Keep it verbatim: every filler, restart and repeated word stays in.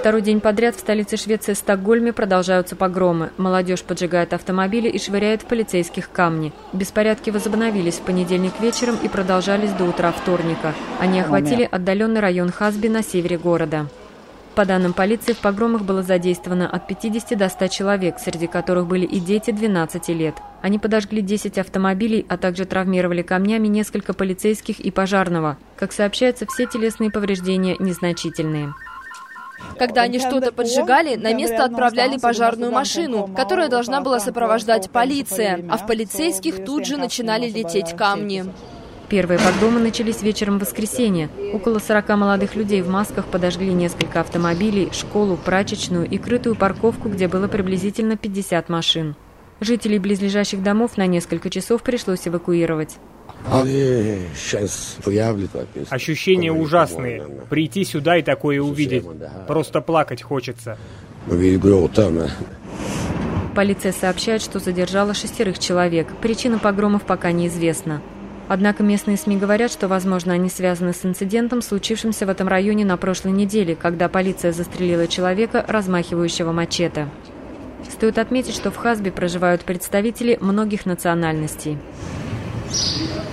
Второй день подряд в столице Швеции Стокгольме продолжаются погромы. Молодежь поджигает автомобили и швыряет в полицейских камни. Беспорядки возобновились в понедельник вечером и продолжались до утра вторника. Они охватили отдаленный район Хасби на севере города. По данным полиции, в погромах было задействовано от пятидесяти до ста человек, среди которых были и дети двенадцати лет. Они подожгли десять автомобилей, а также травмировали камнями несколько полицейских и пожарного. Как сообщается, все телесные повреждения незначительные. Когда они что-то поджигали, на место отправляли пожарную машину, которая должна была сопровождать полиция, а в полицейских тут же начинали лететь камни. Первые погромы начались вечером в воскресенье. Около сорока молодых людей в масках подожгли несколько автомобилей, школу, прачечную и крытую парковку, где было приблизительно пятьдесят машин. Жителей близлежащих домов на несколько часов пришлось эвакуировать. Ощущения ужасные. Прийти сюда и такое увидеть. Просто плакать хочется. Полиция сообщает, что задержала шестерых человек. Причина погромов пока неизвестна. Однако местные СМИ говорят, что, возможно, они связаны с инцидентом, случившимся в этом районе на прошлой неделе, когда полиция застрелила человека, размахивающего мачете. Стоит отметить, что в Хасби проживают представители многих национальностей.